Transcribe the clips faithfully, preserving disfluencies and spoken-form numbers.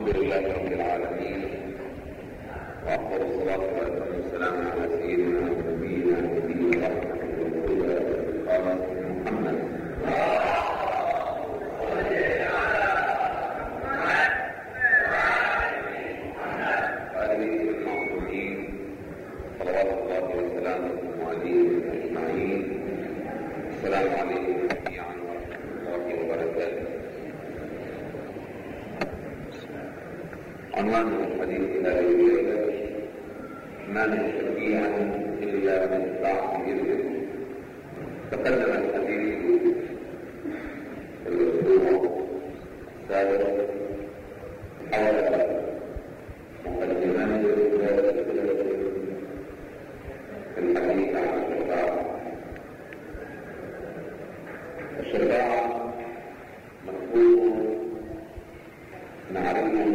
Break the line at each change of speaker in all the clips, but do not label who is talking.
الحمد لله رب العالمين، وأفضل الصلاة والسلام على سيدنا ونبينا ونبينا ورحمة محمد وآله المعصومين صلوات الله وسلامه عليهم أجمعين. السلام عليكم جميعا ورحمة الله وبركاته. عنوان الحديث هذه الليلة: ما من شفيع إلا من بعد إذنه. تقدم الحديث في الأسبوع السابق حول مقدمات في الحديث عن الشفاعة. الشفاعة مفهوم نعرفه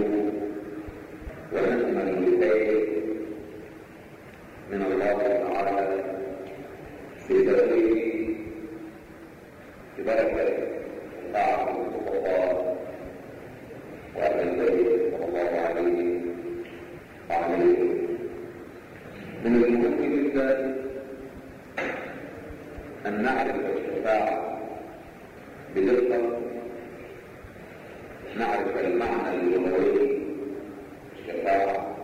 ونأمل إليه من الله تعالى بتوفيقه ببركة طاعة المصطفى وأهل البيت صلى الله عليه وعليه. من المهم جدا أن نعرف الشفاعة بدقة، نعرف المعنى اللغوي الشفاعة،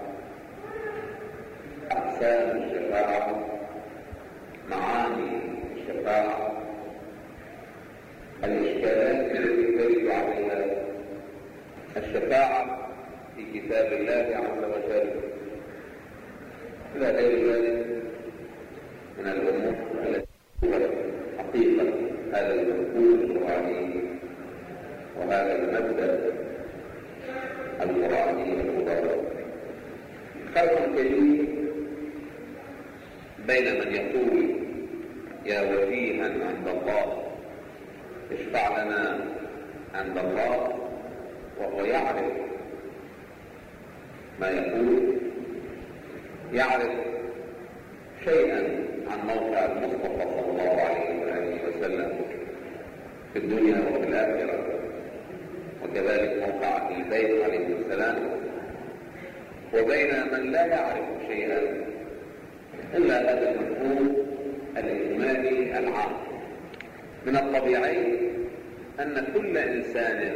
أقسام الشفاعة، معاني الشفاعة، الإشكالات التي ترد عليها الشفاعة في كتاب الله عز وجل، إلى غير ذلك من الأمور التي حقيقة هذا المفهوم القرآني وهذا المبدأ القرآني المبارك. فرق كبير بين من يقول يا وجيها عند الله اشفع لنا عند الله وهو يعرف ما يقول، يعرف شيئا عن موقع المصطفى صلى الله عليه وآله وسلم في الدنيا وفي الآخرة، وكذلك موقع أهل البيت عليه السلام، وبين من لا يعرف شيئا إلا هذا المفهوم الإجمالي العام. من الطبيعي أن كل إنسان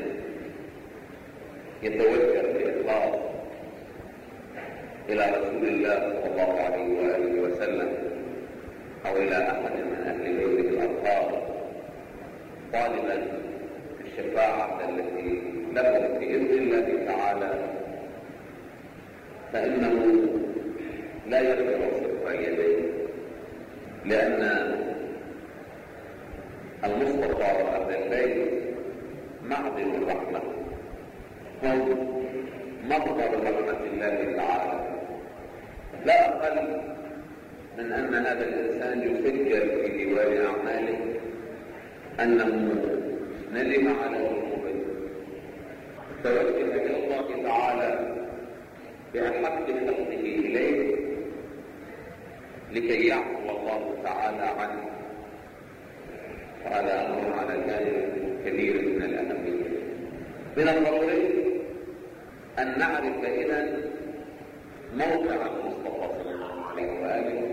يتوجه بإخلاص إلى رسول الله صلى الله عليه وآله وسلم أو إلى أحد من أهل بيته الأطهار طالبا الشفاعة التي له بإذن الله تعالى، فإنه لا يقدر صدق يديه، لأن المصطفى وأهل البيت معدن الرحمة، هم مصدر رحمة الله تعالى، لا أقل من أن هذا الإنسان يسجل في ديوان أعماله أنه ندم على ذنوبه، توجه إلى الله تعالى بأحب خلقه إليه لكي يعفو الله تعالى عنه، وهذا أمر على جانب كبير من الأهمية. من الضروري أن نعرف إذن موقع المصطفى صلى الله عليه وآله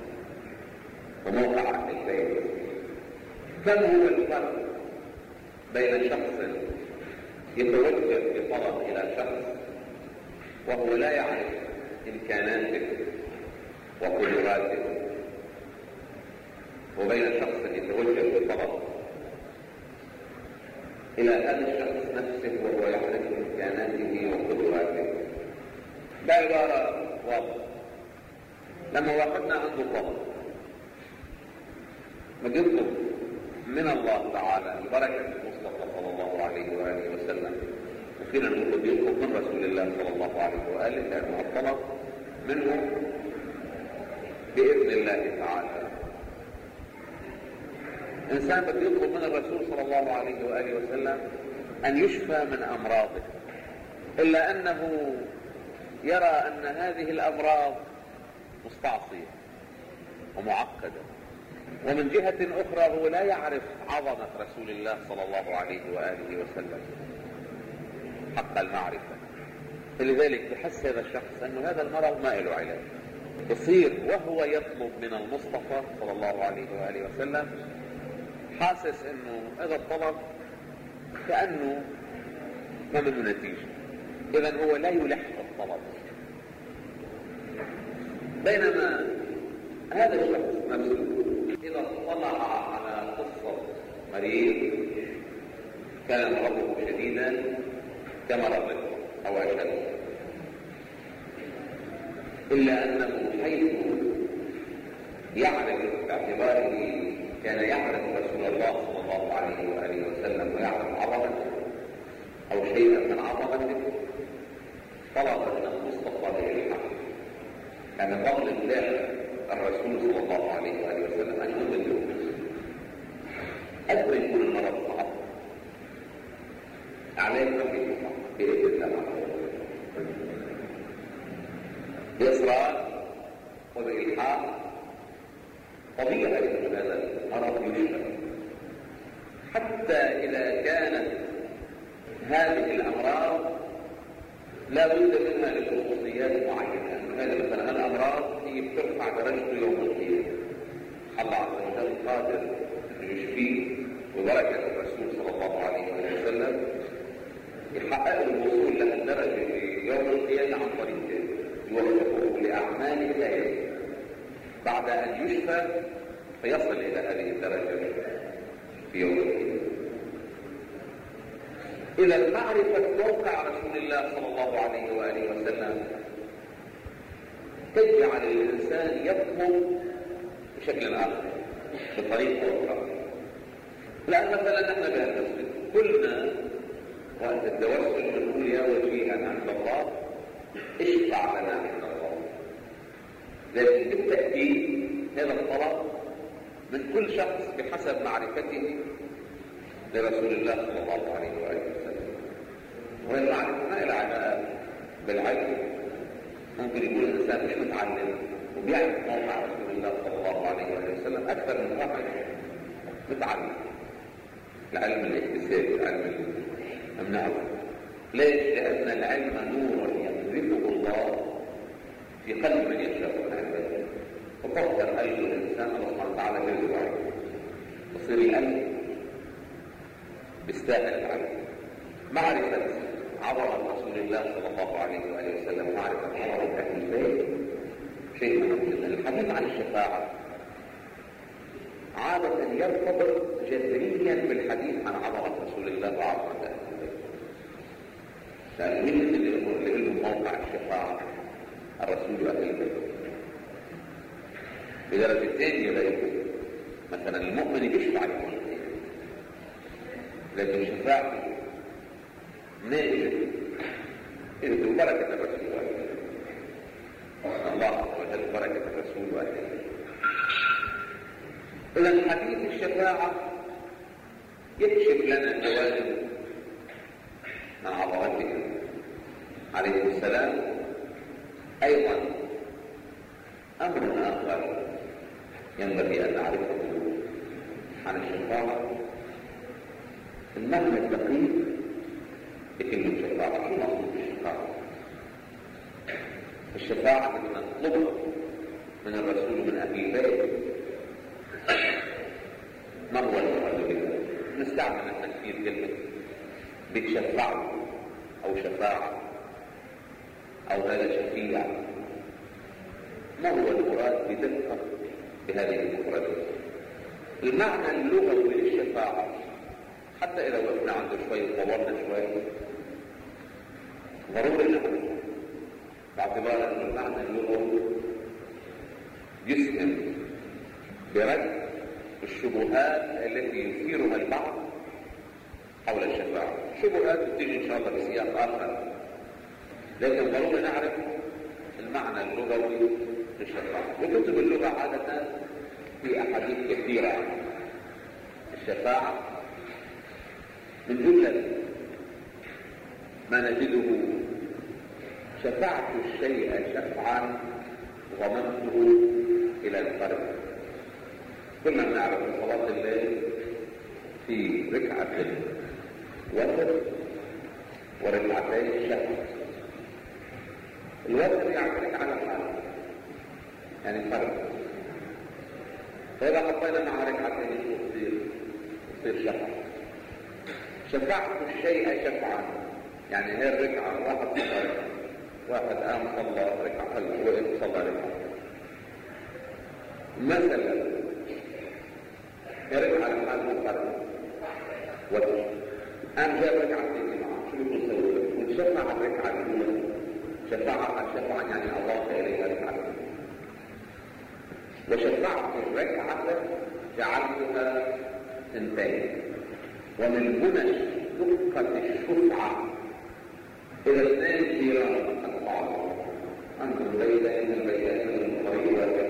وموقع أهل البيت. كم هو الفرق بين شخص يتوجه بطلب إلى شخص وهو لا يعرف إمكاناته وقدراته، وبين شخص يتوجه بطلب إلى هذا الشخص نفسه وهو يعرف إمكاناته وقدراته؟ بعبارة واضحة، لما واحدنا عنده طلب نطلب من الله تعالى ببركة المصطفى صلى الله عليه وآله وسلم، وفينا نقول بيطلب من رسول الله صلى الله عليه وآله لأنه الطلب منه بإذن الله تعالى. إنسان بده يطلب من الرسول صلى الله عليه وآله وسلم أن يشفى من أمراضه، إلا أنه يرى أن هذه الأمراض مستعصية ومعقدة، ومن جهة أخرى هو لا يعرف عظمة رسول الله صلى الله عليه وآله وسلم حق المعرفة، فلذلك بحس هذا الشخص أنه هذا المرض ما له علاج، يصير وهو يطلب من المصطفى صلى الله عليه وآله وسلم حاسس أنه هذا الطلب كأنه ما منه نتيجة، إذن هو لا يلح الطلب. بينما هذا الشخص نفسه إذا اطلع على قصة مريض كان مرضه شديدا كمرضه أو أشد، إلا أنه حيث يعرف باعتباره كان يعرف رسول الله صلى الله عليه وآله وسلم ويعرف عظمته أو شيئا من عظمته، طلب من المصطفى بالحق. كان فضل الله الرسول صلى الله عليه وآله وسلم أن يضله قد يكون المرض صعب عليك بإذن الله بإصرار وبإلحاح طبيعي أن هذا المرض يشفى، حتى إذا كانت هذه الأمراض لا بد منها لخصوصيات معينة. هذه مثلا الأمراض هي بترفع درجته يوم القيامة، الله عز وجل قادر أن يشفيه وبركة الرسول صلى الله عليه وسلم يحقق الوصول لها الدرجة في يوم القيامة عن طريق يوفقه لأعمال الخير بعد أن يشفى فيصل إلى هذه الدرجة في يوم القيامة. إذا معرفة موقع رسول الله صلى الله عليه وآله وسلم تجعل الإنسان يفهم بشكل آخر بطريقة أخرى. لأن مثلا نحن بهالمسجد كلنا وقت التوسل بنقول يا وجيها عند الله اشفع لنا عند الله، لكن بالتأكيد هذا الطلب من كل شخص بحسب معرفته لرسول الله صلى الله عليه وآله وسلم. والمعرفة ما لها علاقة بالعلم. ممكن يكون الإنسان مش متعلم وبيعرف موقع رسول الله صلى الله عليه وآله وسلم أكثر من واحد متعلم. العلم الاكتسابي، العلم الممنوع. ليش؟ لأن العلم نور يقذفه الله في قلب من يشاء من عباده، فطهر قلب الإنسان الله سبحانه وتعالى يرزق عليه، يصير القلب بيستاهل العلم. معرفة عظمة رسول الله صلى الله عليه وآله وسلم، معرفة عظمة أهل البيت شيء مهم جدا. الحديث عن الشفاعة عادة يرتبط جذريا بالحديث عن عظمة رسول الله وعظمة أهل البيت، لأن من اللي له موقع الشفاعة الرسول وأهل البيت بدرجتين يلاقوا. مثلا المؤمن يشفع يكون، لكن شفاعته ناجح إذ بركة الرسول وأهل الله عز وجل بركة الرسول وأهل البيت. إذا حديث الشفاعة يكشف لنا جوانب من عظمته عليه السلام. أيضا أمر آخر ينبغي أن نعرفه عن الشفاعة، المعنى الدقيق لكلمة الشفاعة. شو مقصود الشفاعة؟ الشفاعة التي نطلبها من الرسول من أهل البيت ما هو المراد بها؟ نستعمل نحن كثير كلمة بتشفعوا أو شفاعة أو هذا شفيع. ما هو المراد بدقة بهذه المفردات؟ المعنى اللغوي للشفاعة حتى إذا وقفنا عنده شوي وطورنا شوي ضروري نعرف، باعتبار أن المعنى اللغوي يسهم برد الشبهات التي يثيرها البعض حول الشفاعة. شبهات تجي إن شاء الله بسياق آخر، لكن ضروري نعرف المعنى اللغوي للشفاعة. وكتب اللغة عادة في أحاديث كثيرة عن الشفاعة، من جملة ما نجده شفعت الشيء شفعا ضمنته إلى القلب. كنا نعرف صلاة الليل في ركعة الوتر وركعتين الشفع، الوتر يعتمد على حاله، يعني فرق. فإذا حطينا مع ركعتين شو تصير؟ تصير شفعة. شفعت الشيء شفعا، يعني هي الركعة واحد صلى ركعة، واحد قام صلى ركعة، هلا وقف صلى ركعة. مثلا هي ركعة لحالها فرق وتر، قام جاب ركعتين معه، شو بيكون سوى؟ بيكون شفع الركعة الأولى، شفعها شفعا يعني أضاف إليها ركعتين. وشفعت الركعة جعلتها ثنتين، ومن هنا دقت الشفعة إلى اثنين جيران أقطعوا أنتم بيتين البيتين المقريبات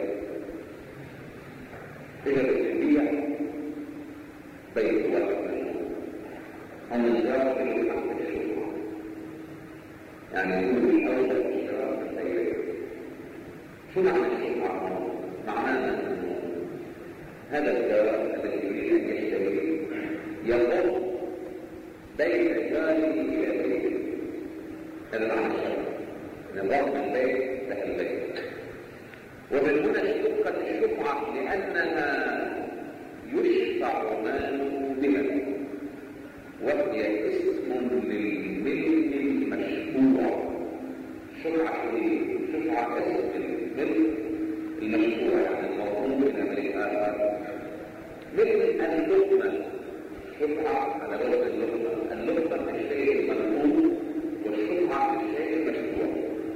إلى الرجبية بيت واحد ومن جار إلى حق الشفعة، يعني يكون أولى الشرار الخيرية. شو معنى الشفعة؟ معناه هذا الجار الذي يريد أن يشتري يضم بين جاره إلى بيته، هذا معنى الشرع، نظام البيت له البيت. ومن هنا اشتقت الشفعة لأنها يشفع ماله بها، وهي اسم للملك المشفوع. شفعة شفعة اسم الملك المشفوع، يعني الموضوع إلى ملك آخر، مثل اللقمة. شفعة على وزن اللقمة، اللقمة في الشيء المنقوص والشفعة في الشيء المشفوع.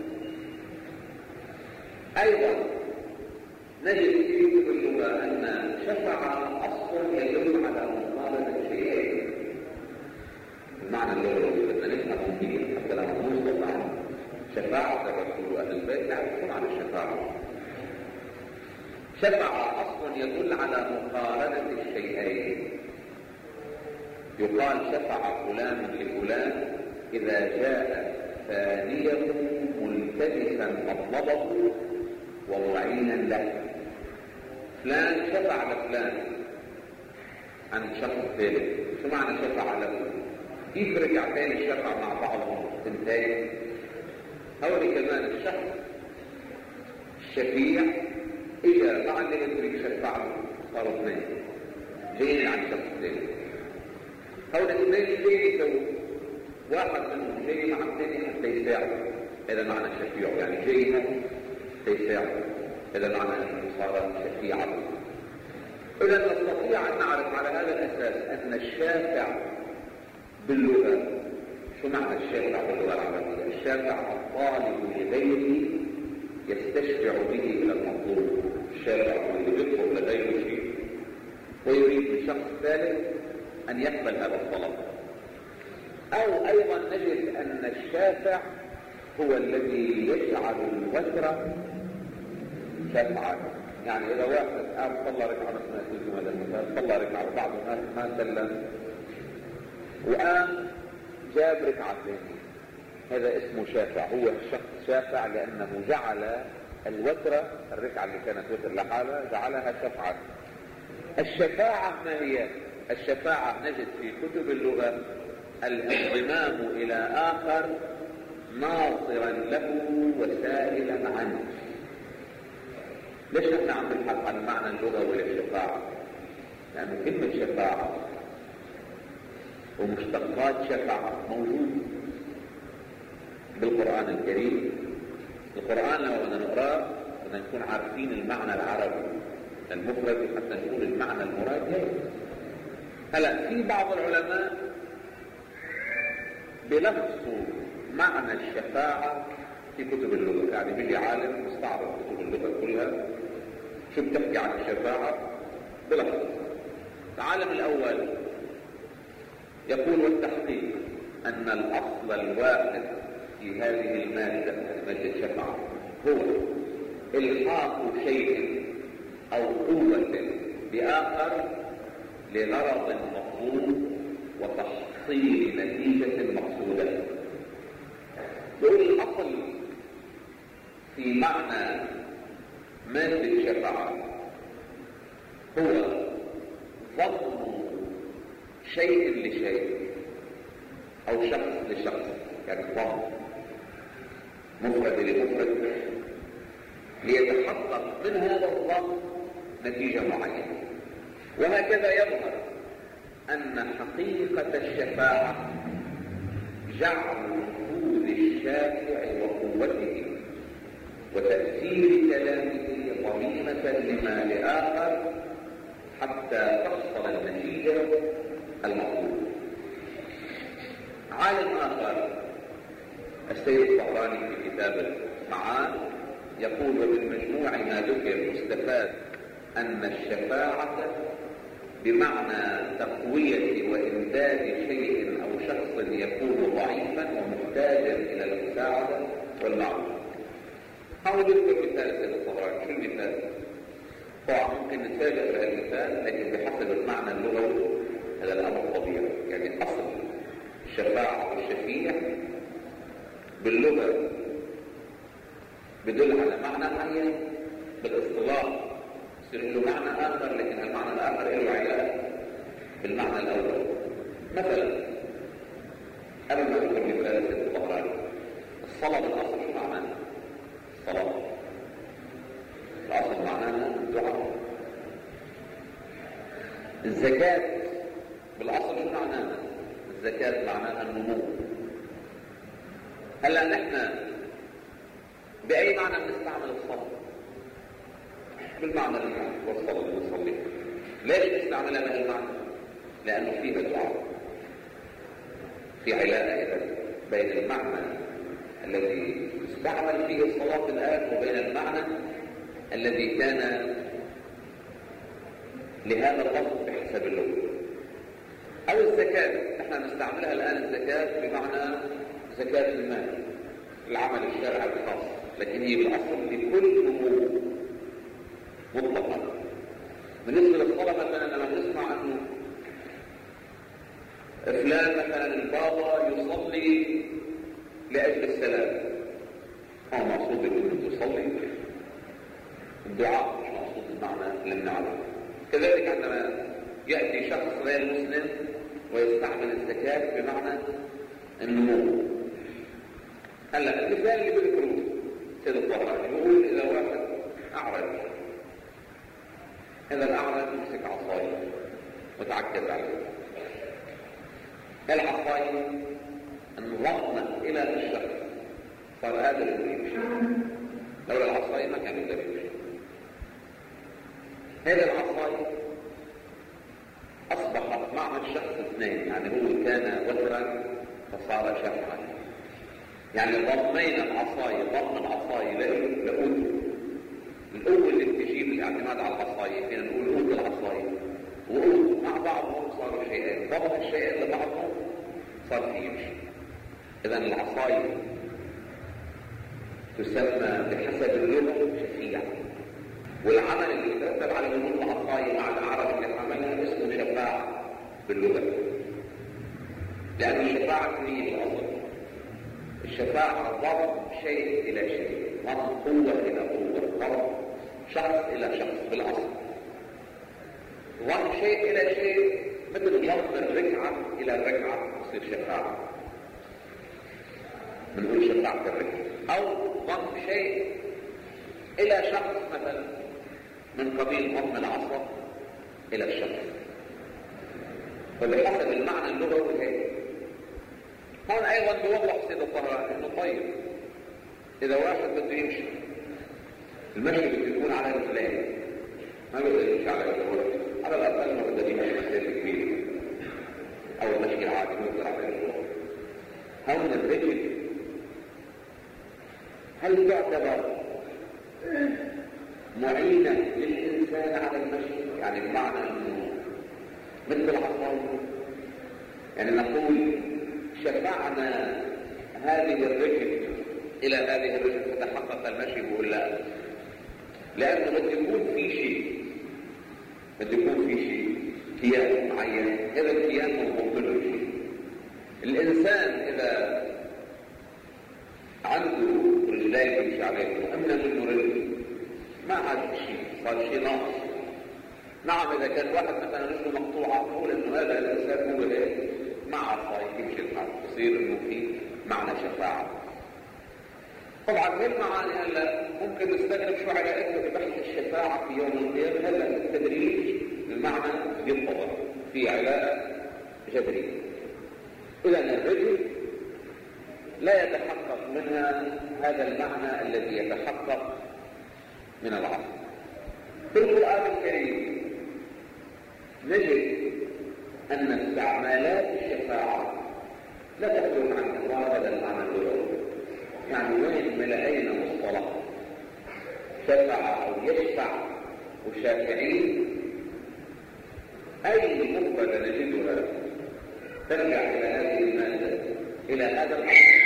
أيضا نجد في كتب اللغة أن شفع أصلا يدل على مقابلة الشيئين. المعنى اللغوي بدنا نفهم فيه حتى لو نوصل شفاعة الرسول وأهل البيت يعرفون عن الشفاعة. شفع أصلا يدل على مقارنة الشيئين. يقال شفع فلان لفلان إذا جاء ثانيه ملتمسا مطلبه ومعينا له. فلان شفع لفلان عن شخص ثالث. شو معنى شفع له؟ كيف ركعتين الشفع مع بعضهم ثنتين؟ هولي كمان الشخص الشفيع إذا مع اللي يدرك شفع صاروا اثنين جايين عن شخص ثالث. هؤلاء الاثنين جاي يسووا، واحد منهم جاي مع الثاني حتى يساعد، هذا معنى الشفيع، يعني جاي حتى يساعد، هذا معنى انه صار شفيعا. اذا نستطيع ان نعرف على هذا الاساس ان الشافع باللغه، شو معنى الشافع باللغه العربيه؟ الشافع الطالب لغيره يستشفع به الى المطلوب. الشافع اللي بيطلب لغيره شيء ويريد من شخص ثالث أن يقبل هذا الطلب. أو أيضا نجد أن الشافع هو الذي يجعل الوتر شفعا. يعني إذا واحد قام صلى ركعة مثلا صلى ركعة وبعد ما سلم وقام جاب ركعتين، هذا اسمه شافع. هو الشخص شافع لأنه جعل الوتر، الركعة اللي كانت وتر لحالها، جعلها شفعا. الشفاعة ما هي؟ الشفاعة نجد في كتب اللغة الانضمام إلى آخر ناصرا له وسائلا عنه. ليش نحن عم نبحث عن المعنى اللغوي للشفاعة؟ لأن يعني كلمة شفاعة ومشتقات شفاعة موجود بالقرآن الكريم. القرآن لو بدنا نقراه بدنا نكون عارفين المعنى العربي المفرد حتى نقول المعنى المراد هيك. هلا في بعض العلماء بلخصوا معنى الشفاعة في كتب اللغة، يعني بيجي عالم مستعرض كتب اللغة كلها شو بتحكي عن الشفاعة بلخص. العالم الأول يقول والتحقيق أن الأصل الواحد في هذه المادة مادة الشفاعة هو إلحاق شيء أو قوة بآخر لغرض مطلوب وتحصيل نتيجة مقصودة. يقول الأصل في معنى مادة الشفاعة هو ضم شيء لشيء أو شخص لشخص، يعني ضم مفرد لمفرد ليتحقق من هذا الظن نتيجة معينة. وهكذا يظهر أن حقيقة الشفاعة جعل نفوذ الشافع وقوته وتأثير كلامه ضمينة لما لآخر حتى تحصل النتيجة المطلوبة. عالم آخر السيد الطبراني في كتاب المعاد يقول: ومن مجموع ما ذكر يستفاد أن الشفاعة بمعنى تقوية وإمداد شيء أو شخص يكون ضعيفا ومحتاجا إلى المساعدة والمعروف. حاول نذكر مثال السيد الطبراني. شو المثال؟ طبعا ممكن نتفاجأ بهذا المثال، لكن بحسب المعنى اللغوي هذا الأمر طبيعي. يعني أصل الشفاعة والشفيع باللغة بدل على معنى معين، بالاصطلاح يصير له معنى آخر، لكن المعنى الآخر له علاقة بالمعنى الأول. مثلا قبل ما أذكر مثال السيد الطبراني، الصلاة بالأصل شو معناها؟ الصلاة الأصل معناها الدعاء. الزكاة بالأصل شو معناها؟ الزكاة معناها النمو. هلا نحن بأي معنى بنستعمل الصلاة؟ بالمعنى اللي والصلاة اللي بنصلي. ليش نستعملها بهذا المعنى؟ لأنه فيها دعاء. في علاقة بين المعنى الذي استعمل فيه الصلاة الآن وبين المعنى الذي كان لهذا اللفظ بحسب اللغة. أو الزكاة، نحن نستعملها الآن الزكاة بمعنى زكاة المال، العمل الشرعي الخاص، لكن هي بالأصل لكل نمو مطلقا. بالنسبة للصلاة مثلا لما نسمع أنه فلان مثلا البابا يصلي لأجل السلام، هو مقصود يكون تصلي الدعاء، مش مقصود المعنى اللي بنعرفه. كذلك عندما يأتي شخص غير مسلم ويستعمل الزكاة بمعنى النمو. هلا المثال اللي بذكره سيد الطبراني بيقول: إذا واحد أعرج، هذا الأعرج يمسك عصاية وتعكز عليه. العصاية انضمت إلى الشخص، صار قادر يمشي. لولا العصاية ما كان يقدر يمشي. هذه العصاية أصبحت مع الشخص اثنين، يعني هو كان وترا فصار شفعا. يعني ضمينا العصاية، ضم العصاية لقوته. القوة اللي بتجيب الاعتماد على العصاية فينا نقول قوة العصاية، وقوة مع بعضهم صاروا شيئين، ضم الشيئين لبعضهم صار في يمشي. إذا العصاية تسمى بحسب اللغة شفيع، والعمل اللي يترتب على وجود العصاية مع العرب اللي عملها اسمه شفاعة باللغة، لأن الشفاعة هي الأصل. الشفاعة ضرب شيء إلى شيء، ضرب قوة إلى قوة، ضرب شخص إلى شخص بالأصل. ضرب شيء إلى شيء مثل ضرب الركعة إلى الركعة تصير شفاعة، بنقول شفاعة الركعة. أو ضرب شيء إلى شخص مثلا من قبيل ضم العصا إلى الشخص، فبحسب المعنى اللغوي هيك. هون أيضا بيوضح سيد الطبراني إنه طيب إذا واحد بده يمشي، المشي بده يكون على رجلين، ما بده يمشي على رجلين، على الأقل ما بده يمشي مسافة كبيرة، أو المشي عادي بده على رجلين. هون الرجل هل تعتبر معينة للإنسان على المشي؟ يعني بمعنى أنه مثل العصاية، يعني نقول شفعنا هذه الرجل إلى هذه الرجل فتحقق المشي، بقول لا، لأنه بده يكون في شيء، بده يكون في شيء كيان معين، هذا الكيان مربوط له شيء. الإنسان إذا عنده رجلين يمشي عليهم وأمنا منه رجل ما عاد شيء، صار شيء ناقص. نعم إذا كان واحد مثلا رجله مقطوعة نقول إنه هذا الإنسان هو إيه؟ مع عصاية يمشي الحال، يصير إنه في معنى شفاعة. طبعا من معاني هلا ممكن نستغرب شو علاقتها ببحث الشفاعة في يوم القيامة. هلا التدريج المعنى ينطبق في علاقة جذرية. إذا الرجل لا يتحقق منها هذا المعنى الذي يتحقق من العقل. في القرآن الكريم نجد أن استعمالات الشفاعة لا تخرج عن إطار هذا المعنى اللغوي. يعني وين ما لقينا مصطلح شفع أو يشفع وشافعين، أي مفردة نجدها ترجع إلى هذه المادة، إلى هذا الأمر.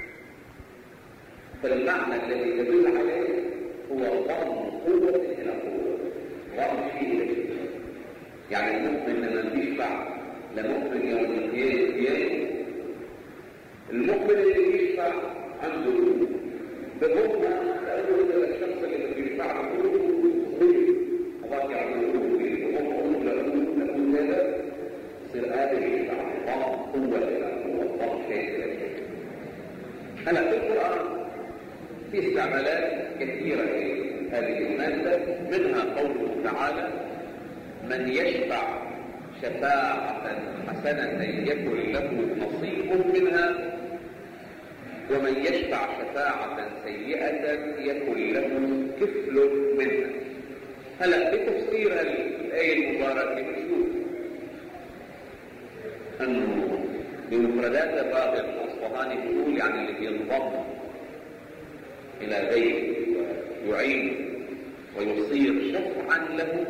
فالمعنى الذي تدل عليه هو ضم قوة إلى قوة، ضم شيء إلى شيء. يعني المؤمن لما يشفع لمؤمن يوم القيامة، المؤمن اللي يشفع عنده بضمها لأنه الشخص اللي يشفع عنده صغير أضاك عنده بضمه لأنه هذا يصير قادر يشفع ضم قوة إلى قوة، ضم شيء إلى شيء. هلا في القرآن في استعمالات كثيرة لهذه المادة، منها قوله تعالى: من يشفع شفاعة حسنة يكن له نصيب منها، ومن يشفع شفاعة سيئة يكن له كفل منها. هلا بتفسير الآية المباركة بنشوف أنه بمفردات الراغب الأصفهاني بيقول يعني اللي بينضم إلى غيره ويعين ويصير شفعا له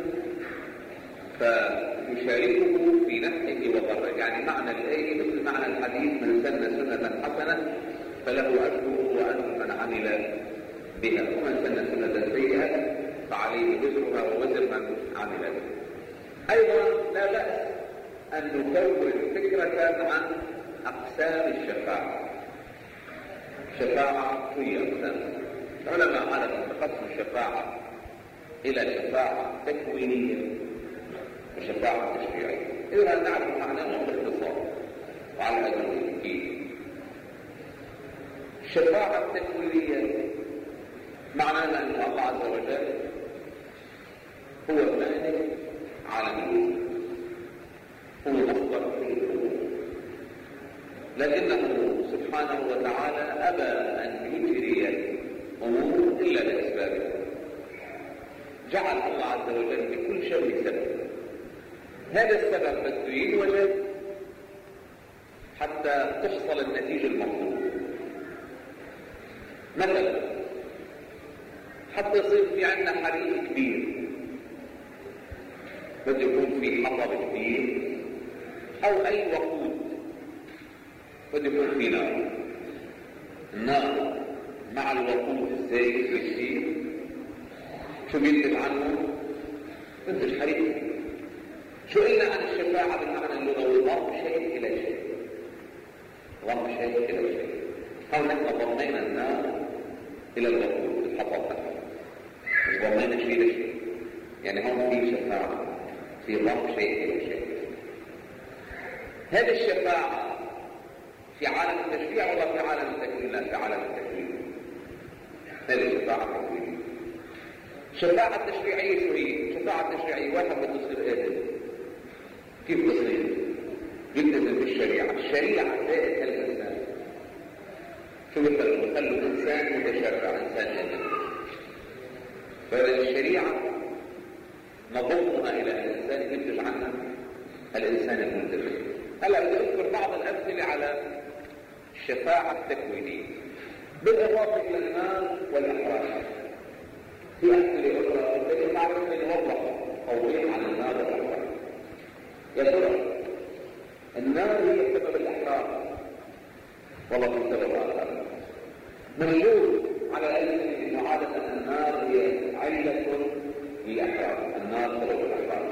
فيشاركه في نفعه وضره. يعني معنى الآية مثل معنى الحديث: من سن سنة حسنة فله أجره وأجر من عمل بها، ومن سن سنة سيئة فعليه وزرها ووزر من عمل بها. أيضا لا بأس أن نكون فكرة عن أقسام الشفاعة. شفاعة هي أقسام. العلماء علموا تقسم الشفاعة إلى شفاعة تكوينية وشفاعة تشريعية. إذا نعرف معناها باختصار وعلى هذا التأكيد. الشفاعة التكوينية معناها أن الله عز وجل هو مالك عالم الوجود، هو مصدر كل الأمور، لكنه سبحانه وتعالى أبى أن يجري الأمور إلا لأسبابها. جعل الله عز وجل لكل شيء سبب. هذا السبب بده ينوجد حتى تحصل النتيجة المطلوبة. مثلا حتى يصير في عندنا حريق كبير بده يكون في حطب كبير أو أي وقود بده يكون في نار. النار مع الوقود الزيت الكثير شو بينتج عنه؟ بينتج حريق. شو قلنا عن الشفاعة بالمعنى اللغوي؟ ضم شيء إلى شيء، ضم شيء إلى شيء. أو نحن ضمينا النار إلى الوقود الحطب، مش ضمينا شيء إلى شيء. يعني هون في شفاعة، في ضم شيء إلى شيء. هذه الشفاعة في عالم التشريع ولا في عالم التكوين؟ لا، في عالم التكوين. هذه الشفاعة التكوينية. الشفاعة التشريعية شو هي؟ الشفاعة التشريعية واحد بده يصير قاتل، كيف تصير؟ يلتزم بالشريعة. الشريعة ذات الإنسان. شو بيخلوا؟ بيخلوا إنسان متشرع، إنسان آمن. فالشريعة نضمها إلى الإنسان ينتج عنها الإنسان الملتزم. هلا بدي أذكر بعض الأمثلة على الشفاعة التكوينية بالإضافة إلى النار والإحراج. في أمثلة أخرى لكن نعرف أن نوضح توضيح عن النار والإحراج. يا ترى النار هي سبب الإحراج والله في سبب آخر موجود على أن عادة النار هي علة للإحراج. النار سبب الإحراج.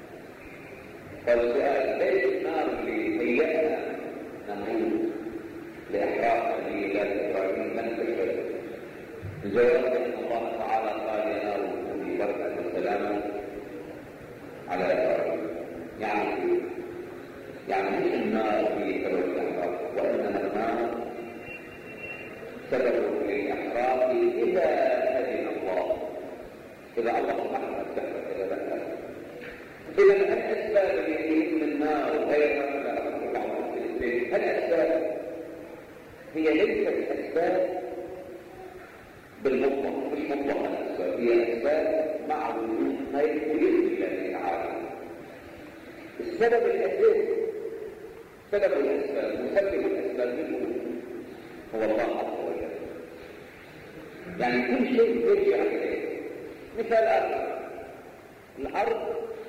فالسؤال: ليش النار اللي هيئها نمرود لإحراق خليلات إبراهيم من تشرك؟ الجواب أن الله تعالى قال: يا نار كوني بردا وسلاما على إبراهيم. يعني يعني مش النار هي سبب الإحراق، وإنما النار سبب للإحراق العراقي إذا أذن الله، إذا الله سبحانه وتعالى إذا ذكر. إذا الأسباب التي من النار وغيرها الأسباب هي ليست أسباب بالمطلق، مش مطلق الأسباب، هي أسباب مع وجود خير بإذن الله تعالى. السبب الأساسي سبب الأسباب مسبب الأسباب منه هو الله عز وجل. يعني كل شيء يرجع إليه. مثال آخر الأرض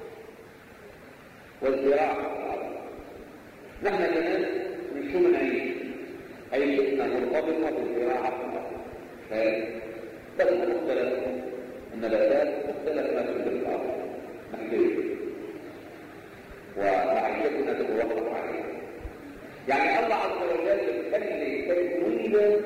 والزراعة في الأرض. نحن الآن من شو بنعيش؟ عيشتنا مرتبطة بالزراعة في الأرض. تختلف مختلف النباتات تختلف ما في الأرض محدود ومعيشتنا تتوقف عليه. يعني الله عز وجل يخلي تكوين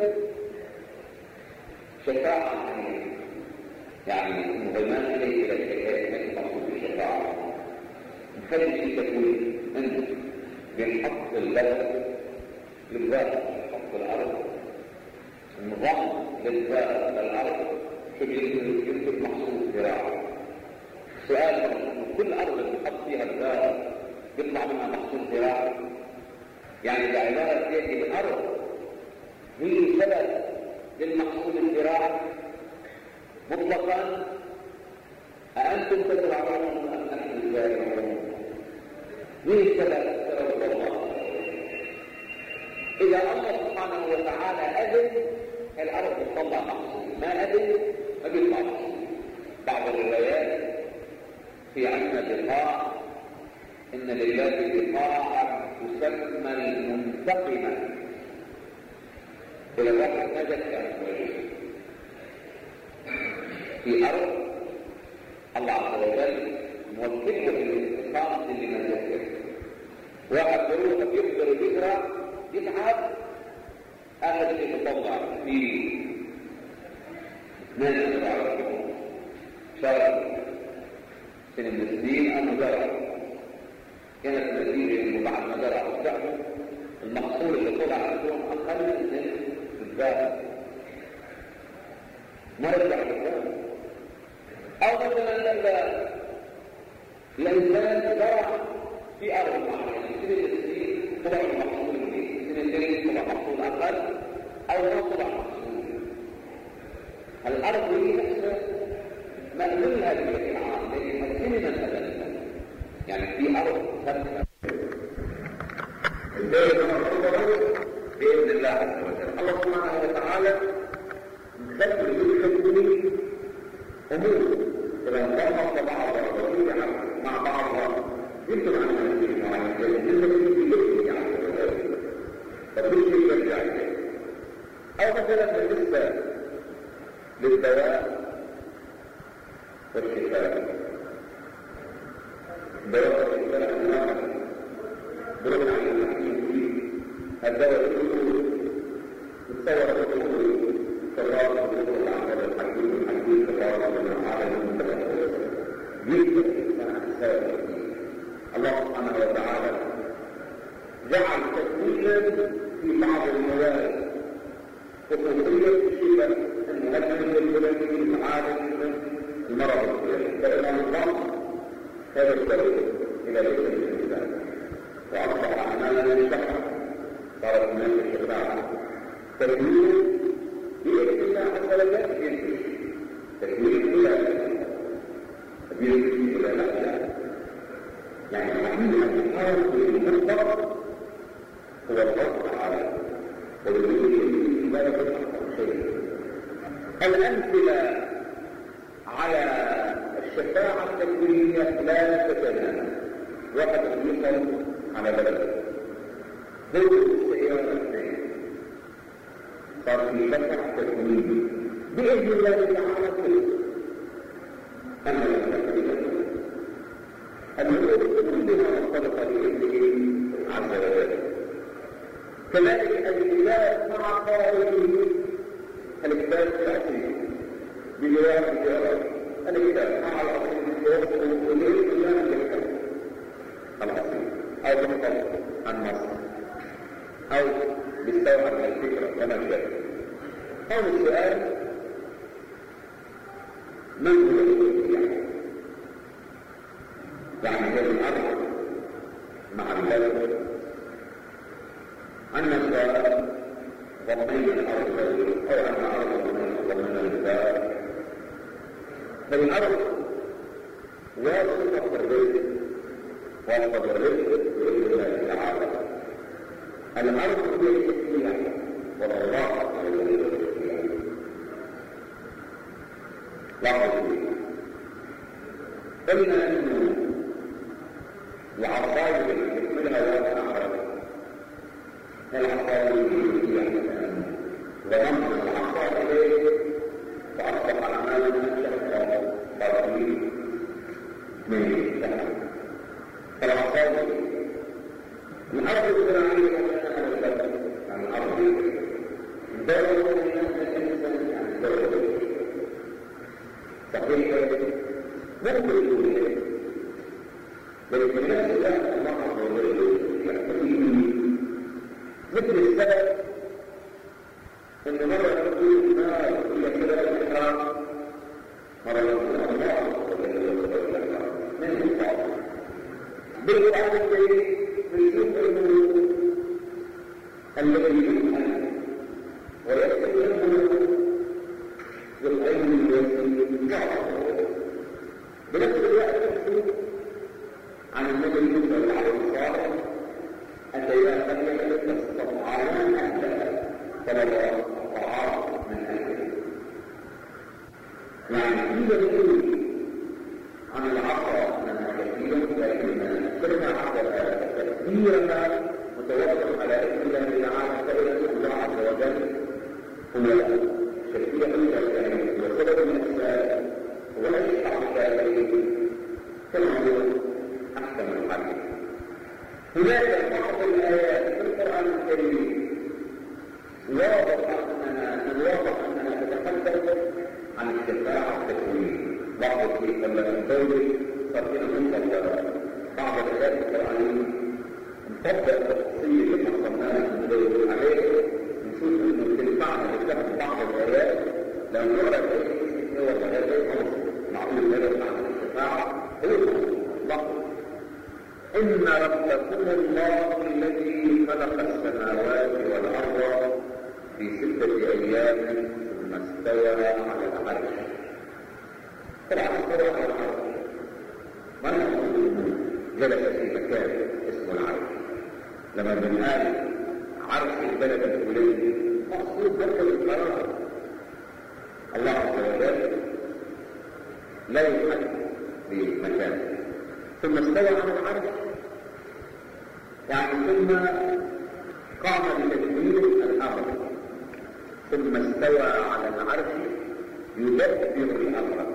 شفاعة عليه، يعني مهمان إليه إلى الحكاية التي تقصد بالشفاعة. يخلي شيء تكوين منه بنحط اللبن للذات، نحط الأرض النظام للذات للأرض شو يمكن محصول الزراعة. سؤال كل أرض اللي نحط فيها الذات يطلع منها محصول زراعة؟ يعني بعبارة هذه الأرض هي سبب للمحصول الزراعي مطلقا. أأنتم تزرعون أم نحن الزارعون؟ مين السبب؟ سبب الله. إذا الله سبحانه وتعالى أذن الأرض بتطلع محصول، ما أذن ما بيطلع محصول. بعض الروايات في عنا لقاء إن لله لقاء تسمى المنتقمة. إلى الواحد ما جد في أرض الله عز وجل موكله بالانتقام اللي ما ذكر. واحد بيروح بيقدر يزرع يتعب، أحد يتطلع في ناس يزرع شهر سنة من السنين أنه زرع، كانت نتيجة إنه بعد ما زرع وزرعه المحصول اللي طلع عندهم أقل من الذات ما رجع للذات. أو مثلا لما الإنسان زرع في أرض معينة سنة من السنين طلع المحصول فيه، سنتين طلع محصول أقل أو ما طلع محصول. الأرض هي نفسها مأمولها بشكل عام لأنها سنة أبدا. يعني في أرض ثابتة بإذن الله عز وجل. الله سبحانه وتعالى يخلق للحكم أمور إذا انضمت بعضها وجودها مع بعضها يمكن أن يكون معين بالنسبة عز وجل فكل شيء يرجع إليه. أو مثلا بالنسبة للدواء والشفاء، الدواء والشفاء أنواع ضربنا عن الحكيم فيه. الدواء الأصول متصور الأصول كالراس الأصول عن الحكيم الحكيم كالراس من العالم المتبقى يكتب الإنسان السابق. الله سبحانه وتعالى جعل تكوينا في بعض المواد خصوصية الشفاء المهدد الفلاني المعالج المرض الفلاني، فإذا نظام هذا السبب إلى جسم الإنسان وأصبح أعمالا للشفاء، صارت هناك الشفاعة تكوين بإذن الله عز وجل تكوين إلى تكوين إلى لا يعني الحمد لله المصدر هو الله تعالى ويريد لا يفعل شيء. الأمثلة على الشفاعة التكوينية لا تتناهى. واحد يصل على بلد ضد السيارة اثنين صار في شفاعة تكوينية بإذن الله تعالى كله. أما التكوين الوجود كلها مرتبطة بإذنه عز وجل. كذلك الكتاب مع قائله الكتاب الأصيل بجواب الجواب الكتاب مع الأصيل يوصل إليه إلى الكتاب الأصيل أو بمطلق النص أو بالسوء الفكرة كما شاء.
أول سؤال: من هو الجميع؟ يعني هي الأرض مع البلد أن السؤال ضمن الأرض أو أن الأرض ضمن البلد. فالأرض واسطة الرزق واسطة الرزق بإذن الله تعالى. الأرض هي التسمية والأوراق التي هي لاحظوا قلنا أنه العصاية منها واسعة عربية. العصاية هي ضمن العصا إليه فأصبح أعمالنا شكل باطني من الشهر. فالعصاية الأرض الزراعية عن البلد عن الأرض الدولة من الإنسان عن الدولة صحيح ممكن يكون بل في نفس الوقت الله عز وجل مثل السبب ان مرة يقول النار هي سبب الإحرام، مرة يقول الله من الصعب. بالقرآن الكريم نشوف انه الذي يفهم ويستخدمه بالعلم الوسيم كعبه. بنفس الوقت نشوف عن النبي صلى الله عليه وسلم أن إذا لم تستطيعان أهلها فلا استطاع من أهلها. يعني إذا نقول عن العصا أنها كثيرة لكن سرنا عصا كثيرا متوقف على اسم الله تعالى فإن الله عز وجل هو شركية الكافرين وسبب من الأسباب وأشرع الكافرين كما هو أحسن الحديث. هناك بعض الآيات في القرآن الكريم واضح أننا نواضح أننا نتحدث عن الشفاعة التكوينية. بعض الشيء لما نقول صرفنا منك بعض الآيات القرآنية نطبق تفصيل اللي حصلناه ندور عليه نشوف انه تنفعنا نستخدم بعض الآيات لو نقرأ ايه هو الآيات معقول هذا معنى الشفاعة هو الله. إن ربكم الله الذي خلق السماوات والأرض في ستة أيام ثم استوى على العرش. طبعا استوى على العرش ما نقول جلس في مكان اسمه العرش. لما بنقال عرش البلد الفلاني مقصود مركز القرار. الله عز وجل لا يحد بمكان. ثم استوى على العرش يعني ثم قام بتدبير الامر ثم استوى على العرش يدبر الامر.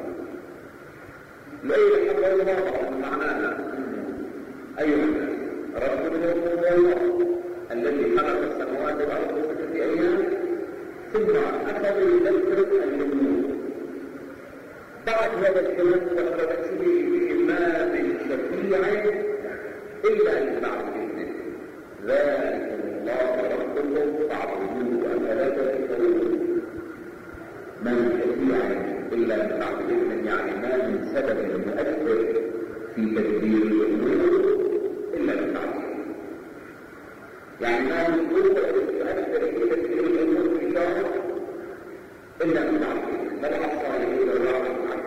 لأي حق الله معناها ايها الناس ربكم هو الله الذي خلق السماوات والارض في ستة ايام ثم اخذ يدبر الامور. بعد هذا الكلام وخرجت به ما من شفيع إلا أن بعد إذنه ذلك الله ربكم فاعبدوه أفلا تذكرون. ما من شفيع إلا أن بعد إذنه يعني ما من سبب مؤثر في تدبير الأمور إلا أن بعد إذنه. يعني ما من قوة تؤثر في تدبير الأمور في شهر إلا أن بعد إذنه. بل أصلا إلى الله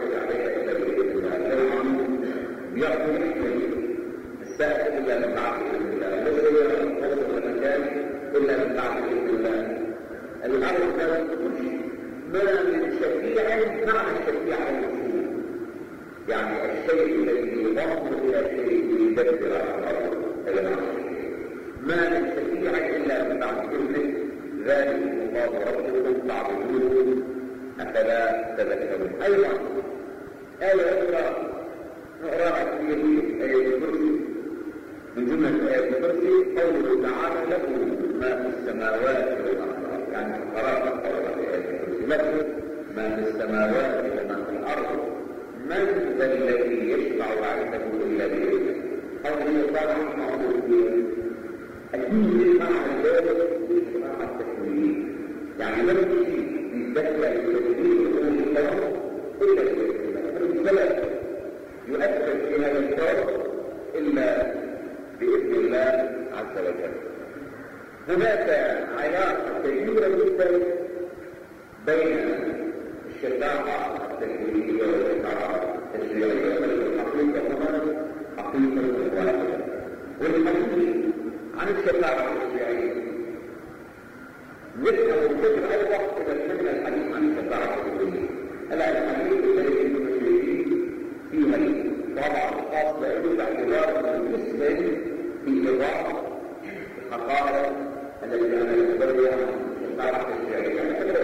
يأخذ السائل إلا من بعد بإذن الله والسيارة توصل المكان إلا من بعد بإذن الله. الأرض لا تخش ما من شفيع مع الشفيع المسؤول. يعني الشيء الذي يضم إلى شيء يدبر على الأرض إلى ما من شفيع إلا من بعد بإذنه ذلك الله ربكم فاعبدوه أفلا تذكرون. أيضا آية أخرى نقرأها في آية الكرسي من جملة آية الكرسي قوله تعالى له ما في السماوات والأرض. يعني قراءة قراءة آية الكرسي له ما في السماوات وما في الأرض من ذا الذي يشفع عنده إلا بإذنه. قوله تعالى معروف أكيد معنى ذلك بالجماعة التكوينية. يعني لم يجي في بين الشفاعة التكوينية والشفاعة التشريعية، الحقيقة هنا حقيقة واحدة. والحديث عن الشفاعة التشريعية نفهم الفكر أيضا إذا كنا الحديث عن الشفاعة التكوينية. هلا الحديث الذي المشركين فيها طبعا خاص بأنه باعتبار المسلم في إضافة الحقائق التي أنا أتبرع عن الشفاعة التشريعية.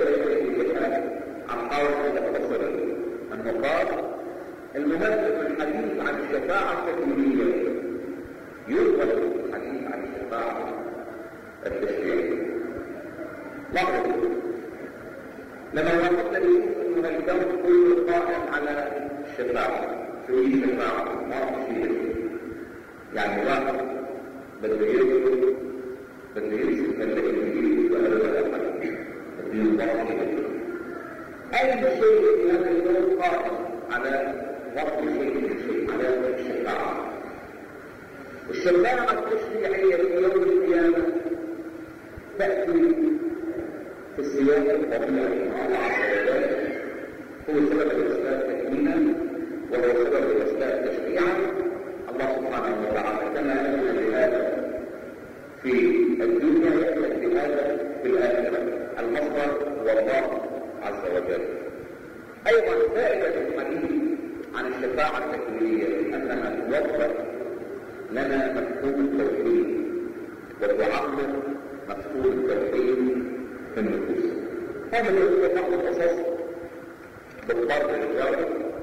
عن حاول أن أختصر النقاط. المهم الحديث عن الشفاعة التكوينية يفضل الحديث عن الشفاعة التشريعية. لاحظوا لما وقفنا نقول أن الكون كله قائم على الشفاعة. في شفاعة ما في يعني واحد بده يدخل بده يمسك الذي ولا لا بده ينضم أي شيء في هذا الكون قائم على وقت شيء من شيء على الشفاعة. الشفاعة التشريعية في يوم القيامة تأتي في السياق الطبيعي. الله عز وجل هو سبب الإسلام تكوينا وهو سبب الإسلام تشريعا. الله سبحانه وتعالى كما أن لهذا في الدنيا يأتي لهذا في الآخرة. المصدر هو الله عز وجل. أيضا فائدة الحديث عن الشفاعة التكوينية أنها توفر لنا مفهوم التوحيد وتعمق مفهوم التوحيد في النفوس. هذا الذي ناخذ قصص بالضرب الجوي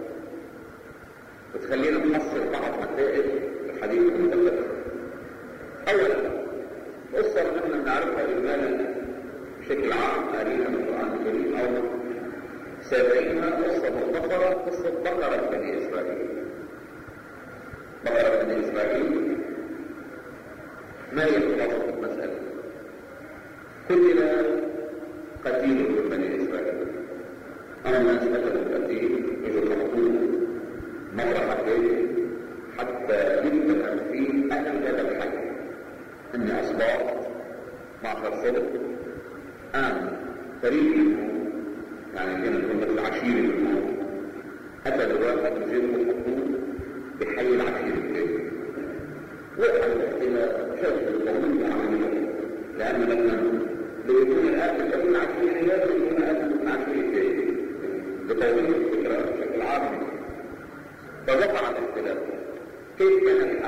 وتخلينا نحصل بعض مسائل الحديث المتفق. أولا القصة اللي احنا بنعرفها إجمالا بشكل عام قارئها من القرآن الكريم أو سابقينها قصة مختصرة قصة بقرة بني إسرائيل. بقرة بني إسرائيل ما هي خلاصة المسألة؟ كلنا قتيل من بني إسرائيل. أما الناس قتلوا القتيل يجوا يحطوه مرة حتى حتى يثبت فيه أهل هذا الحي إني أصبحت معشر صدق آمن فريق يعني كان يكون مثل عشيرة الموت أتى الواحد يجيبه وحطوه بحي العشيرة الثاني. وقع الاختلاف شرط القومية عملية لأن مثلا لو يكون الآن يكون عشيرة لازم يكون الآن عشيرة الثاني بقومية الفكرة بشكل عام. فوقع الاختلاف. كيف كان الحل؟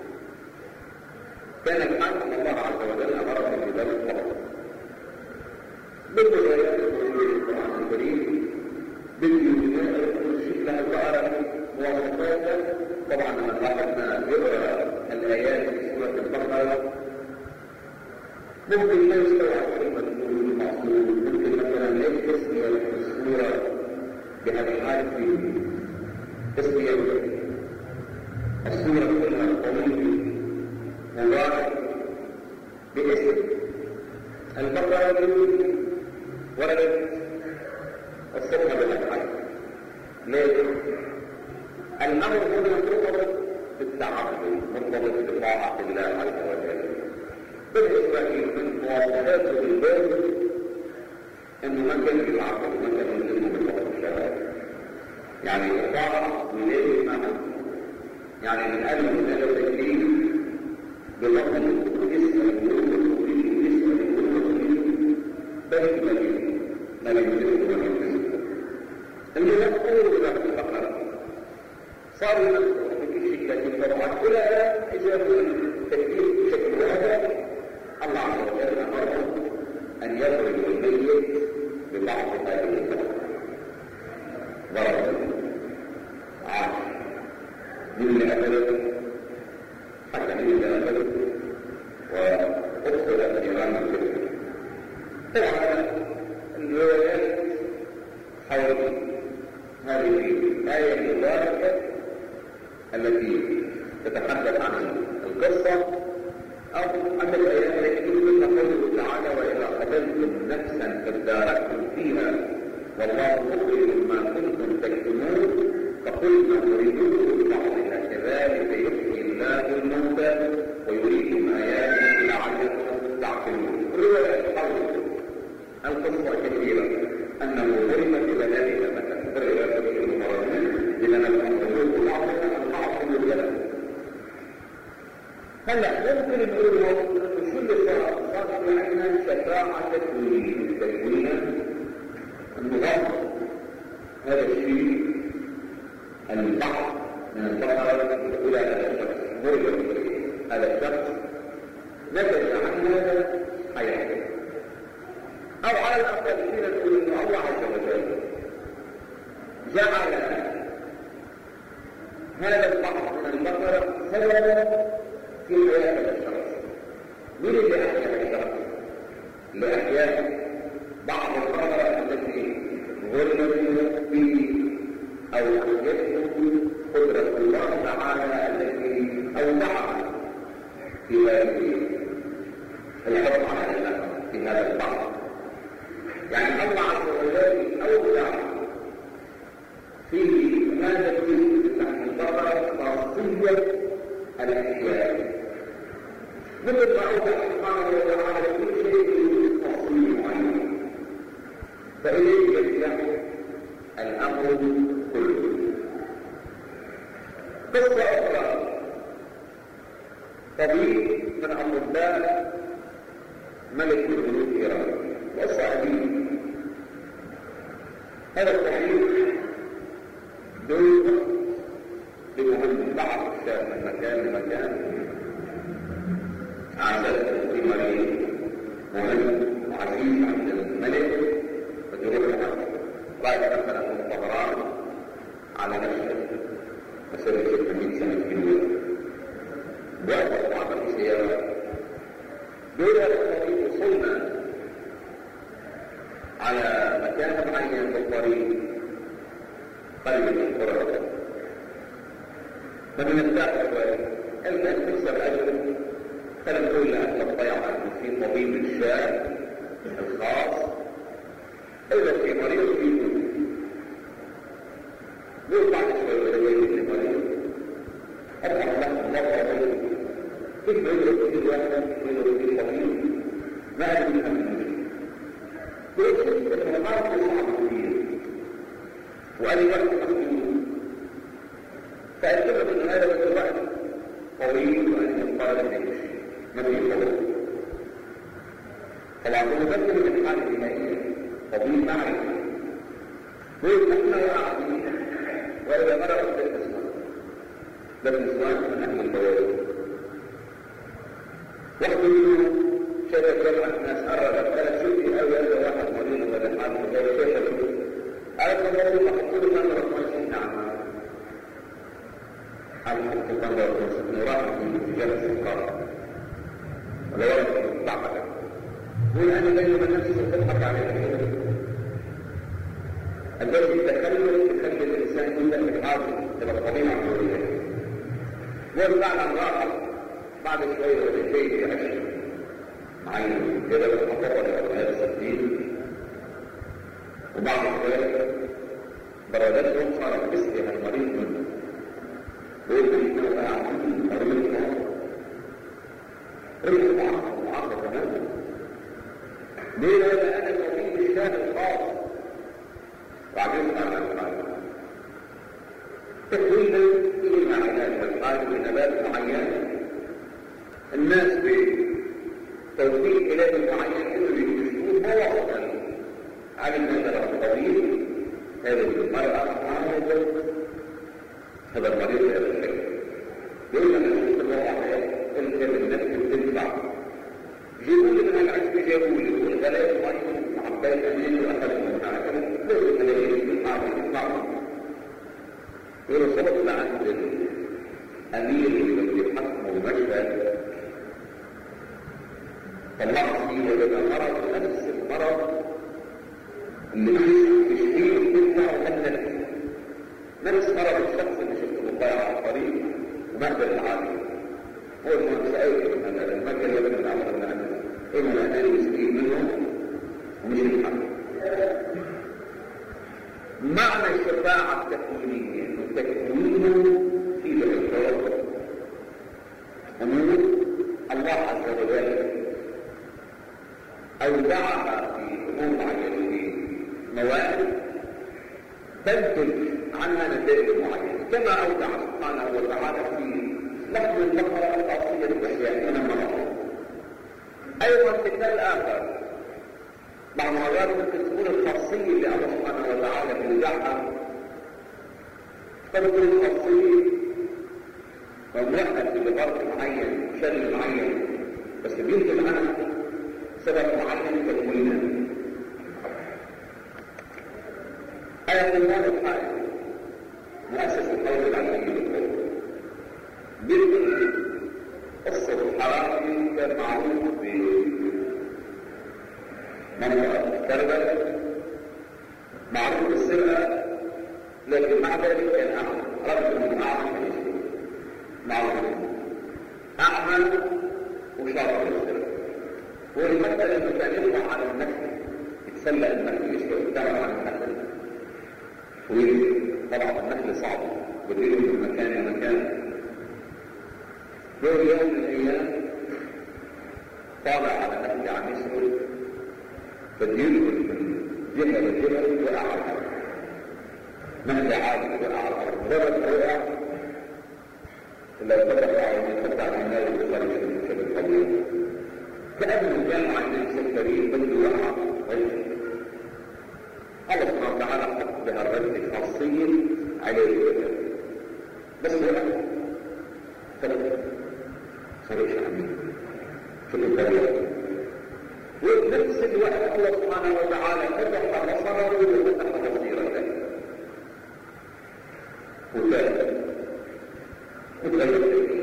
كان الحل أن الله عز وجل أمرنا بذلك فقط بالمجايات في القرآن الكريم باليوميات شكلها البقرة مواصفاتها. طبعا لما لاحظنا يقرأ الآيات في سورة البقرة ممكن لا يستوعب كلمة المعصوم. ممكن مثلا لا تسمية السورة بهذا الحال في تسمية السورة كلها القومية مبارك باسم البقرة وردت الصفحة بالأفعال. لكن الأمر هنا مرتبط بالتعبد مرتبط بطاعة الله عز وجل. بني إسرائيل من مواصفاته بالباب إنه ما كان بالعقل وما كان يلزمه بالفقر الشرعي. يعني الطاعة ولازم معه يعني من أجل من هذا التكليف بضمن ويسأل ويقول ويسأل ويقول بل مليون مليون مليون اللي يقول له في البقرة صار يذكر في شدة الفرعات إلى أن إجابوا التكليف بشكل هذا. الله عز وجل أمره أن يضرب الميت ببعض هذه الفرعات ضرب عاش من اللي أبدا حتى من اللي أبدا وأدخل إيران الفكر. طبعا الروايات حول هذه الآية المباركة التي تتحدث عن القصة أو عن الآيات التي تقول قوله تعالى وإذا قتلتم نفسا فاداركتم فيها والله مخرج ما كنتم تكتمون فقلنا تريدون ببعضها كذلك يحيي الله الموتى ويريكم آياته لعلكم تعقلون. رواية حول القصة كثيرة. أنه ظلم في بلادنا مثلا فرق في المرضين إلى أن الحدود بعضها البعض من البلد. هلا ممكن نقول أنه كل صار في عندنا شفاعة تكوين تكوينا النظام هذا الشيء البعض من البقرة يقول هذا الشخص ظلم هذا الشخص نتج عن هذا حياته، أو على الأقل فينا نقول أن الله عز وجل جعل هذا البحر من البقرة سببا في حياة هذا الشخص. من اللي أحيا هذا الشخص؟ لأحياء بعض البقرة التي غلبت به أو أحيته قدرة الله تعالى التي أودعها في هذه الحكم على الله في هذا البحر. يعني الله عز وجل أودع في هذا الجزء تحت البقرة خاصية الأحياء، مثل ما أودع سبحانه وتعالى كل شيء خاصية معينة، فإليه يرجع الأمر كله. قصة أخرى طبيب من أطباء ملك الملوك إيران وصعيدي، هذا الطبيب دول بمهم بعض الشاب من مكان لمكان عزل في مريض مهم وعزيز عند الملك فتروح لها رايح مثلا في الطهران على نفسه مسافة ستمائة سنة في الوقت وقت وعمل في سيارة دول الطريق وصلنا على مكان معين في الطريق قريب من القرى فمن الداخل شوية الآن تكسب أجل فلم تقول لها تضيع في طبيب الشاب الخاص إذا في مريض في دول دول بعد شوية ولوين في مريض أرجع الله الله عليه كيف يدرك في الواحد يدرك في الطبيب ما أدري منها من المشكلة ويكتب أن المرض صعب كبير وأي وقت مخلوق فأكتب أن هذا الوقت طويل وأن يقال منه ما في طويل. طبعا المبدل من الحالة الإيمانية طويل معرفة ويقول يا عظيم وإذا مرضت بالنسوان بالنسوان من أهل البوابة وقت منه شايف جمعة الناس قررت ثلاث شوفي أو يلقى واحد مريض ولا حاجة وغير شايف أنا كنت أقول لك أنا رحمة نعم على حتى كان لو كنت راح في جلسة القرار ولا يرد بعضك يقول أنا دايما نفسي تضحك عليك الذي التكلم يخلي الإنسان يبدأ بالحاضر تبقى طبيعة عملية ويرجع عن راحة بعد شوية ولا شيء يعيش معين كده بالخطوة لأولاد الستين وبعد شوية براداتهم صارت تسلي المريض منه ويقول إنه أعطيه مريض رجل معاقب معاقب تماما ليه؟ لأن أنا طبيب الشاب الخاص وبعدين أنا أقول تكوين إيه مع علاج الحاجة بنبات معين الناس بتوفيق علاج معين كانوا يكتشفون ما وصل علم هذا الطبيب هذه المرأة هذا هذا المريض هذا الشيء يقول أنا شفت الله عليه قلت الناس بتنفع جيبوا لي من العزب جابوا لي والغلاء المعين عباية أمين وأخذوا معكم لازم تلاقيه بالحاضر يطلعوا يقولوا صبتنا عند الأمير اللي حكمه المشهد طلعت فيه وجد مرض نفس المرض اللي تشفيه تنفع ومنك نفس مرض الشخص اللي شفته مضيع على الطريق ومهدر العالم هو المهندس أيضا من هذا المجال يبنى العمل من عنه إما أن يستجيب منهم ومش الحمد معنى الشفاعة التكوينية التكوين في الحوار أمور الله عز وجل أودعها في أمور معينة مواد تنتج عنها نتائج معينة، كما أودع سبحانه وتعالى في لفظ البقرة الخاصية بالأشياء من المرض. أيضا مثال آخر، مع مرات ممكن تكون الخاصية اللي الله سبحانه وتعالى بيودعها قد تكون خاصية مملكة لغرض معين، شر معين، بس بينتج عنها سبب معين تكوينها. آية الله الحائل مؤسس القول العلمي للقول بيذكر قصة الحرام كان معروف بمنطقة كربلاء، معروف بالسرقة، لكن مع ذلك كان أعمى، رجل من أعمى معروف أعمى وشاطر السرقة. والمسألة اللي كان يطلع على النخل يتسلق النخل يشتغل على النخل طبعا النخل صعب بديله من مكان لمكان. يوم يوم من الايام طالع على نخل عم يسرق، فديله من جهه لجهه وقع على الارض، نخل عادي وقع على الارض، ضرب وقع لو فتح عاوز يفتح على النار ويصير بشكل طبيعي كانه كان عند السكرين بده يقع ويجري. الله سبحانه وتعالى حط بها الرد خاصية عليه بس وقع ثلاثة صريح عمين في الإنترنت. وبنفس الوقت الله سبحانه وتعالى فتح بصره وفتح بصيرته وثالث وثالث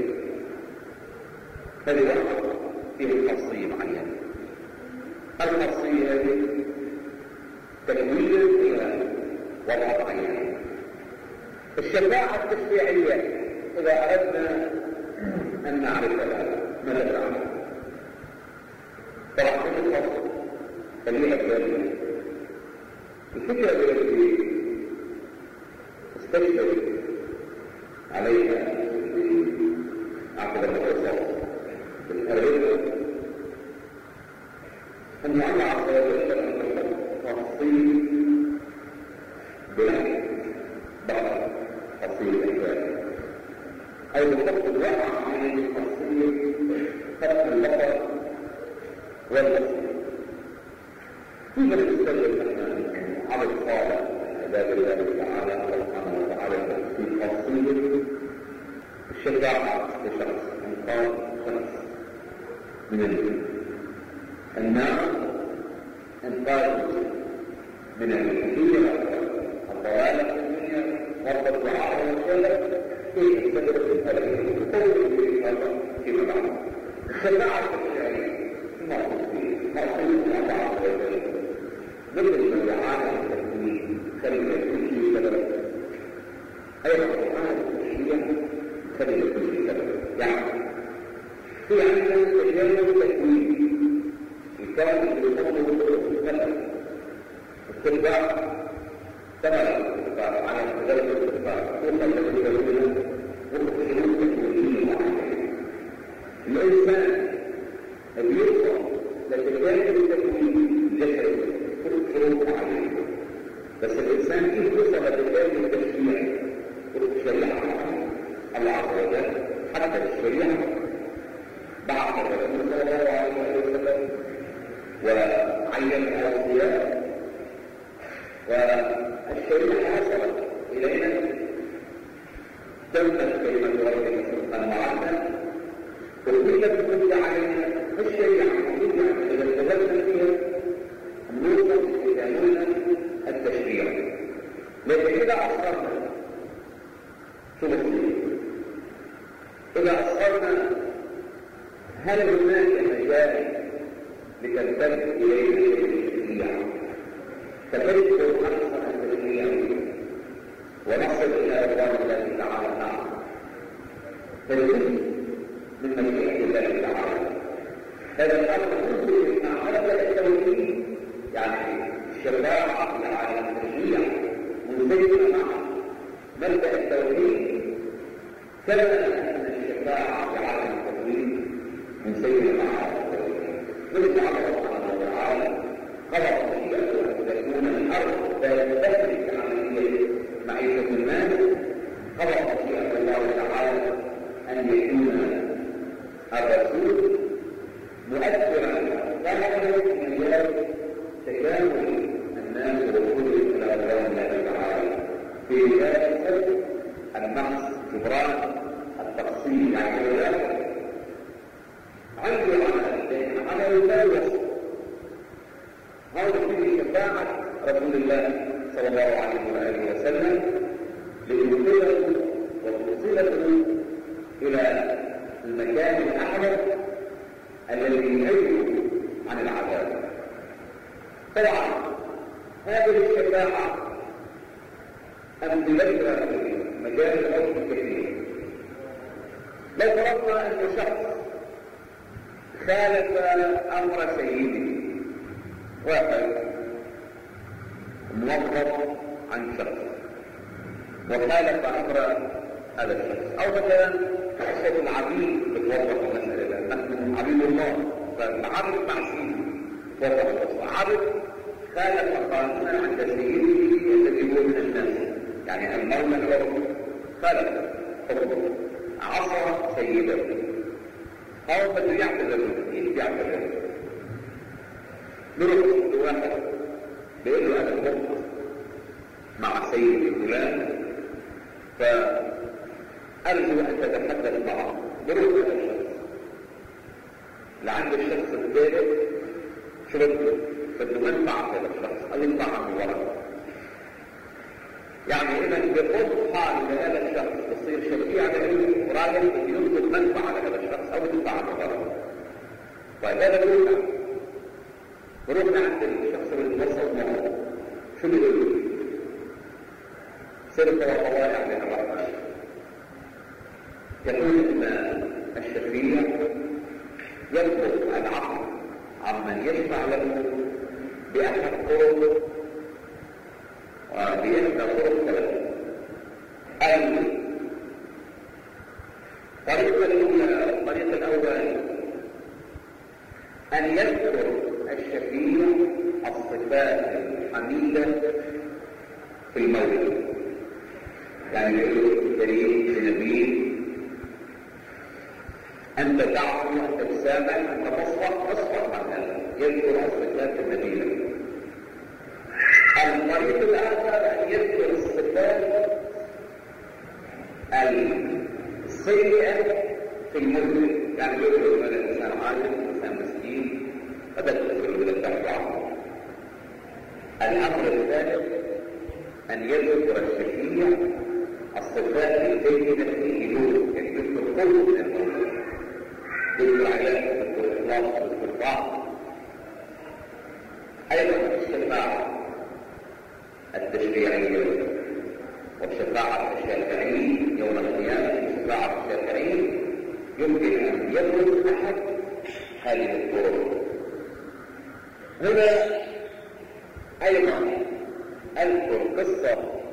هذه وقت فيه خاصية معينة. الخاصية هذه تكوين إلى وضع معين. الشفاعة التشريعية إذا أردنا أن نعرفها ماذا تعمل؟ طبعا في الفصل خليها بالي الفكرة التي استشهد عليها عقد القصص بالأرض أن الله عز وجل تفصيل بلا بعض تفصيل الأحوال أي بخط الواقع عن تفصيل فتح البصر والبصر. في من يستخدم أن عبد صالح عباد الله تعالى الله سبحانه وتعالى في تفصيل الشفاعة لشخص إنقاذ شخص من النار، إنقاذ من الكثير الضوالة في الدنيا وقت الدعاء والسلام كيف يستدرك الهلاك وكل شيء فيما بعد. الشفاعة الشرعية مقصود مقصود الله عز وجل مثل ما دعانا التكوين كلمة كل شيء سبب، أي القرآن التشريع كلمة كل شيء سبب. يعني في عندنا تجارب تكوين الكون اللي يسمى بالسبب استرجاع ثمرة الاسترجاع على تجارب الاسترجاع وصل للتجارب والشروط التكوينية معينة. الإنسان اللي يوصل لتجارب التكوين جسد شروط معينة، بس الإنسان كيف يوصل لتجارب التشريع والشريعة الله عز وجل حتى الشريعة بعد الرسول صلى الله عليه وسلم وعين الأوصياء والشريعة وصلت إلينا تمت كلمة ربك سبحانه وتعالى وكل تكون علينا الشريعة إذا استدلنا فيها نوصل إلى نولنا التشريع. لكن إذا أصرنا شو بصير؟ إذا أصرنا هل هناك مجال لتلتفت إلينا التشريع فتذكر أحسن التشريع ونصل إلى رضوان الله تعالى معه فالجزء من مشيئة الله تعالى. هذا الأمر جزء من مبدأ التوحيد، يعني الشفاعة على التشريع منسجمة مع مبدأ التوحيد كما أن الشفاعة على التوحيد منسجمة مع التوحيد. مثل الله سبحانه وتعالى خلق مشيئته أن تكون الأرض في ذلك النقص جبران التقصير يعني ذلك عنده عمل لكن عمل لا يوصل. هذا فيه شفاعة رسول الله صلى الله عليه وآله وسلم ليوصله وتوصله إلى المكان الأعلى الذي ينجيه عن العذاب. طبعا هذه الشفاعة أمثلتها في مجال الأرض كثير. لو فرضنا أن شخص خالف أمر سيده، واحد موظف عن شخص وخالف أمر هذا الشخص، أو مثلا أحد العبيد بتوظف المسألة، نحن عبيد الله فالعبد مع سيده وظف عبد خالف قانونا عند سيده الذي هو من الناس، يعني المولى الحر خالف حكمه عصى سيده أو بده يعتذر كيف يعتذر؟ نروح لواحد بيقول له أنا مخطئ مع سيدي فلان فأرجو أن تتحدث معه. نروح لهذا الشخص لعند الشخص الثالث شرطه بده منفعة هذا الشخص أو ينفع عنه ورقة، يعني إذا بيقول حال لهذا الشخص يصير شفيع له وراجل ينقذ منفعة لهذا الشخص أو ينفع عنه ورقة. طيب هذا بيقول ورحنا عند الشخص اللي توصل معه شو بيقول؟ سرقة وقضايا عليها الرحمة. يقول ان الشفيع يطلب العقل عمن يشفع له بأحد طرق وبإحدى طرق ثلاثة. الطريقة الأولى الطريقة الأول أن يذكر الشفيع الصفات الحميدة في المولد، يعني يقول كريم نبيل أنت تعفو أنت تسامح أنت تصفح تصفح عن هذا، يذكر الصفات النبيلة. الطريق الآخر أن يذكر الصفات السيئة في المولد، يعني يقول أن الإنسان عالم إنسان مسكين فتذكر من التحوى. الأمر الثالث أن يذكر الشفيع الصفات الجيدة في نور، يعني يذكر قوة من المولد، يذكر علاقة يذكر إخلاص يذكر طاعة. أيضا الشفاعة التشريعية والشفاعة الشافعية يوم القيامة، الشفاعة الشافعية يمكن أن يبرز أحد هذه الطرق. هنا أيضا أذكر قصة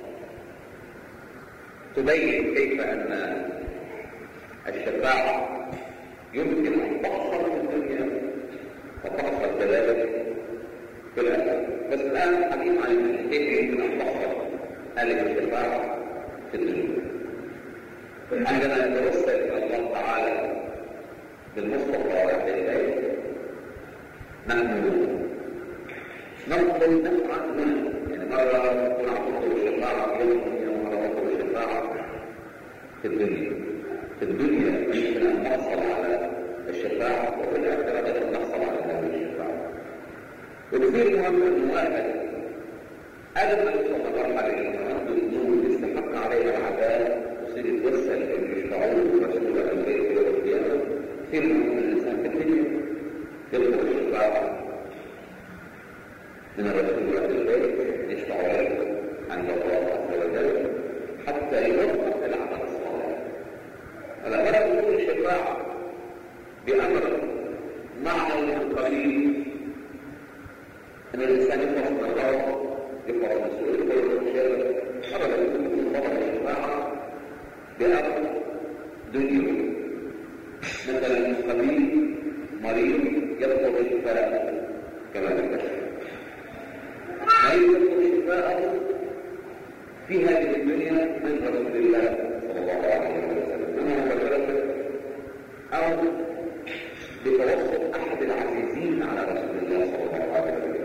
تبين كيف أن الشفاعة يمكن أن تحصل في الدنيا وتحصل كذلك في الآخرة. بس الآن حديث عن كيف يمكن أن تحصل هذه الشفاعة في الدنيا. عندما نتوسل إلى الله تعالى بالمصطفى وعلى البيت نحن نطلب نفعا منه، يعني مرة نكون نطلب الشفاعة في يوم ومرة نطلب الشفاعة في الدنيا. في الدنيا يمكن أن نحصل على الشفاعة وفي الآخرة أيضا نحصل على هذه الشفاعة. وكثير مهم أن واحد قبل ما يوصل لمرحلة إنه عنده ذنوب يستحق عليها العذاب يصير يتوسل إنه يشفعون رسول البيت يوم القيامة. كثير مهم الإنسان في الدنيا يطلب الشفاعة من الرسول عند البيت يشفع له عند الله عز وجل حتى يوفق العمل الصالح. هذا ولا تكون الشفاعة بأمر معنى قليل أن الإنسان يفرح من الله يفرح من سوء الخير والشر. أبدا تكون طبعا الشفاعة بأمر دنيوي، مثلا قليل مريض يطلب الشفاء كما ذكرت، يطلب شفاءه في هذه الدنيا من رسول الله صلى الله عليه وسلم منه مباشرة أو بتوسط أحد العزيزين على رسول الله صلى الله عليه وسلم.